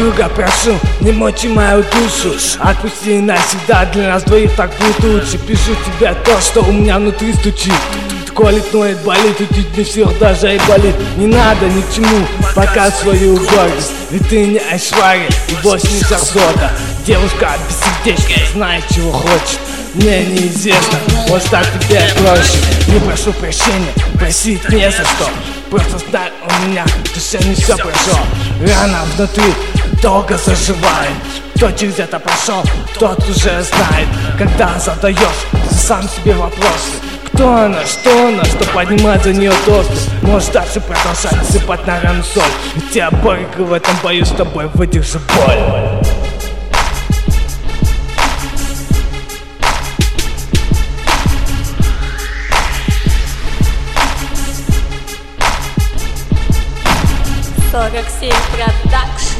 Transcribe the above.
Друга прошу, не мочи мою душу, отпусти навсегда, для нас двоих так будет лучше. Пишу тебе то, что у меня внутри стучит. Колет, ноет, болит, утить не в силах даже и болит. Не надо ни к чему показывать свою гордость, ведь ты не Айшвария и вовсе не Шахзода. Девушка без сердечка, знает чего хочет. Мне неизвестно, может так тебе проще. Не прошу прощения, просить не за что. Просто знай, у меня в душе не все прошло. Рана внутри долго заживает. Кто через это прошел, тот уже знает. Когда задаешь сам себе вопросы: кто она, что поднимать за нее тосты. Можешь дальше продолжать сыпать на рану соль, ведь я горько в этом бою с тобой выдержу боль. Продакшн.